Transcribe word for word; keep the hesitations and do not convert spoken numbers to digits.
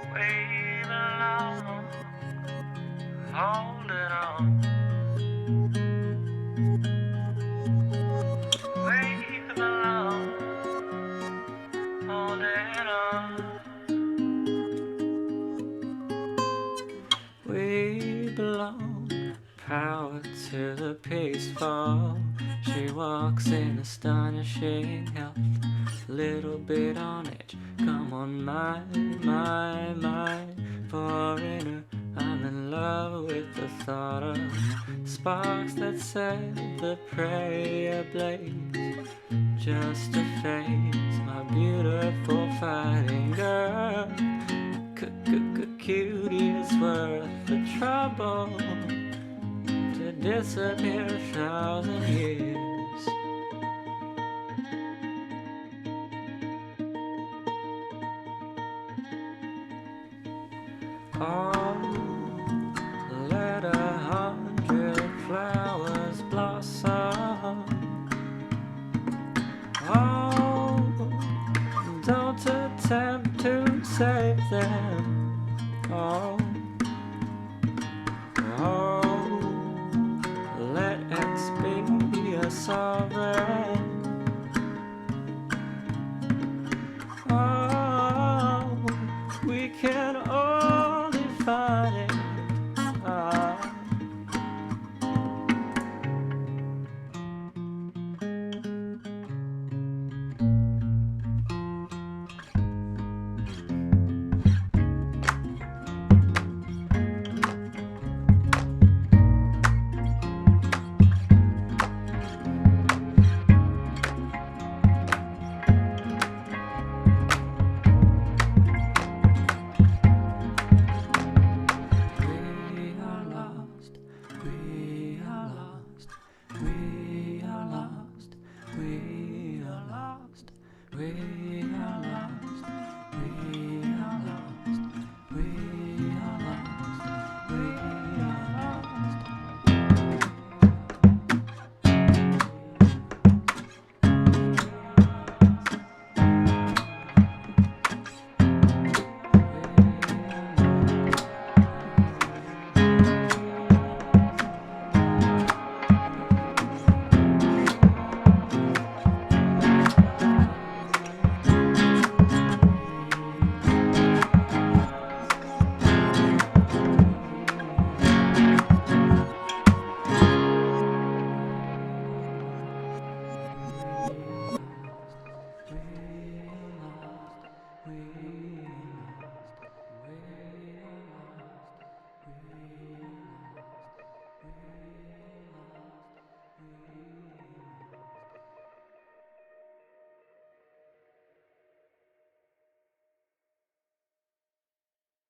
We belong, holding on. We belong, holding on. We belong, power to the peaceful. She walks in astonishing health, little bit on edge. Come on, my, my, my. Foreigner, I'm in love with the thought of sparks that set the prey ablaze. Just a phase, my beautiful fighting girl. Cutie is worth the trouble to disappear a thousand years. Oh, let a hundred flowers blossom. Oh, don't attempt to save them. Oh, oh, let X be a sovereign. Oh, we can only find it